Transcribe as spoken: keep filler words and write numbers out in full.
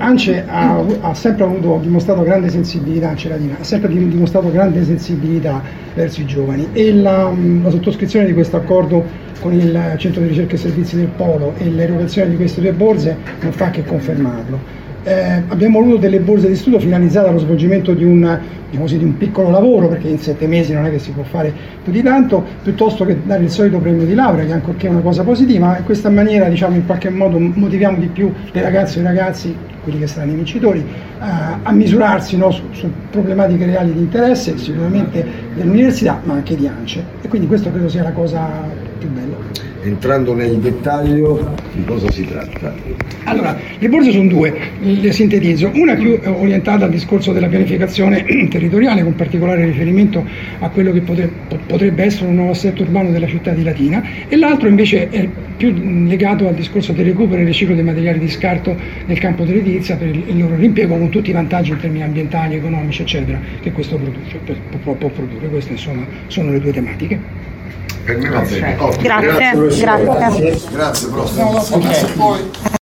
ANCE ha, ha sempre avuto, dimostrato grande sensibilità, ANCE Latina, ha sempre dimostrato grande sensibilità verso i giovani, e la, la sottoscrizione di questo accordo con il Centro di Ricerca e Servizi del Polo e l'erogazione di queste due borse non fa che confermarlo. Eh, abbiamo avuto delle borse di studio finalizzate allo svolgimento di un, diciamo così, di un piccolo lavoro, perché in sette mesi non è che si può fare più di tanto, piuttosto che dare il solito premio di laurea, che ancorché è una cosa positiva, in questa maniera, diciamo, in qualche modo motiviamo di più le ragazze e i ragazzi, quelli che saranno i vincitori, a, a misurarsi, no, su, su problematiche reali di interesse, sicuramente dell'università, ma anche di ANCE, e quindi questo credo sia la cosa più bella. Entrando nel dettaglio, di cosa si tratta? Allora, le borse sono due, le sintetizzo. Una più orientata al discorso della pianificazione territoriale, con particolare riferimento a quello che potrebbe essere un nuovo assetto urbano della città di Latina, e l'altro invece è più legato al discorso del recupero e riciclo dei materiali di scarto nel campo dell'edilizia per il loro riimpiego, con tutti i vantaggi in termini ambientali, economici, eccetera, che questo produce, può, può produrre. Queste insomma sono le due tematiche. Per me va bene. Grazie, grazie. Grazie, prossimo.